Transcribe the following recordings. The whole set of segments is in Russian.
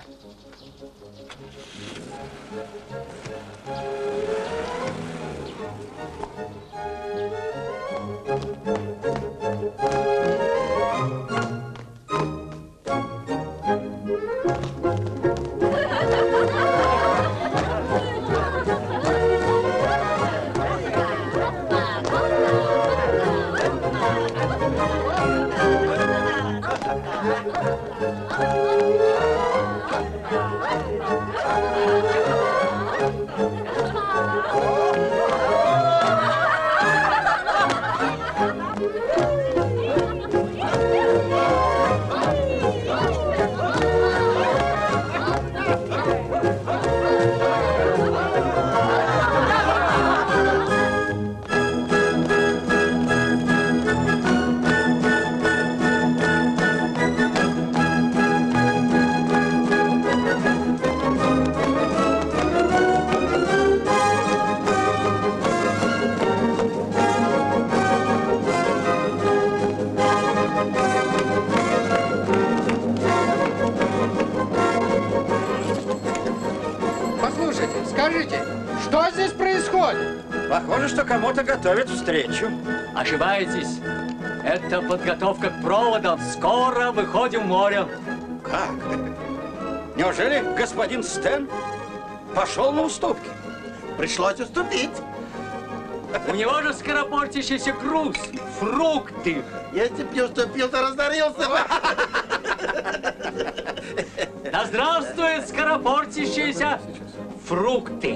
Похоже, что кому-то готовят встречу. Ошибаетесь. Это подготовка к проводам. Скоро выходим в море. Как? Неужели господин Стэн пошел на уступки? Пришлось уступить. У него же скоропортящийся груз. Фрукты. Если б не уступил, то разорился бы. Да здравствует скоропортящиеся фрукты.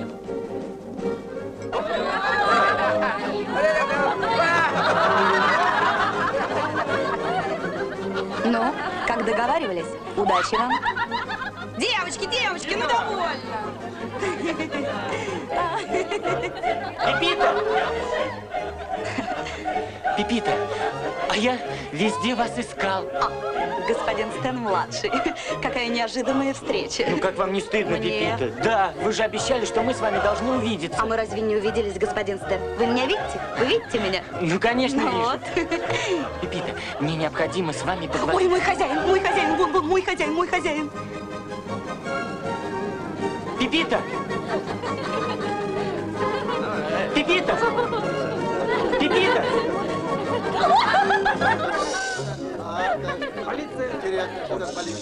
Ну, как договаривались, удачи вам. Девочки, ну довольно. Пепита, а я везде вас искал. Господин Стэн-младший, какая неожиданная встреча. Ну, как вам не стыдно, Мне? Пепита? Да, вы же обещали, что мы с вами должны увидеться. А мы разве не увиделись, господин Стэн? Вы меня видите? Вы видите меня? Ну, конечно, Ну вижу. вот. Пепита, мне необходимо с вами поговорить. Ой, вон, мой хозяин. Пепита! Пепита! Пепита! Полиция!